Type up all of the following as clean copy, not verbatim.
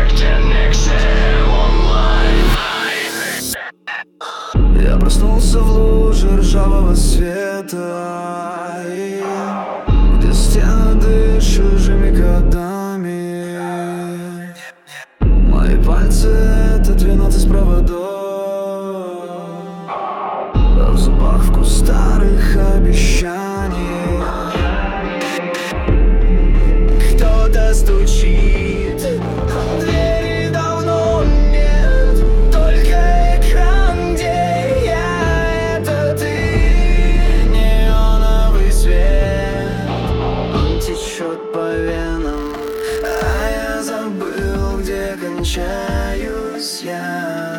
Я проснулся в луже ржавого света, где стены дышат чужими годами. Мои пальцы — это 12 проводов, а в зубах вкус старых обещаний. Кто-то стучит, двери давно нет, только экран, где я — это ты. Неоновый свет, он течет по венам, а я забыл, где кончаюсь я.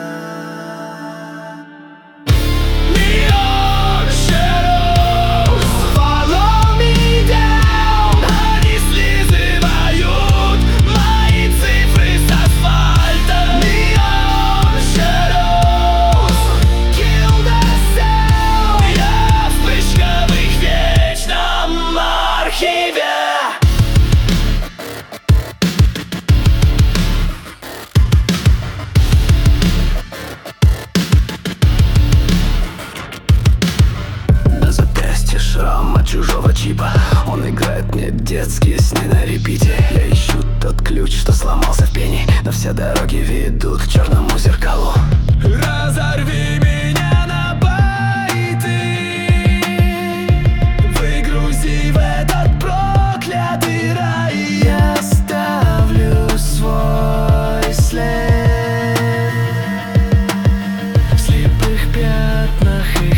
Шрам от чужого чипа, он играет мне детские сны на репите. Я ищу тот ключ, что сломался в пене, но все дороги ведут к черному зеркалу. Разорви меня на байты, выгрузи в этот проклятый рай. Я оставлю свой след в слепых пятнах и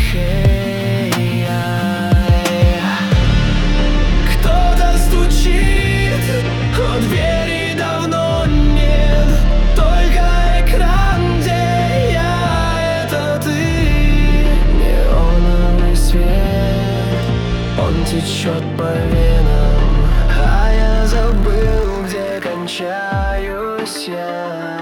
двери давно нет, только экран, где я — это ты. Неоновый свет, он течет по венам, а я забыл, где кончаюсь я.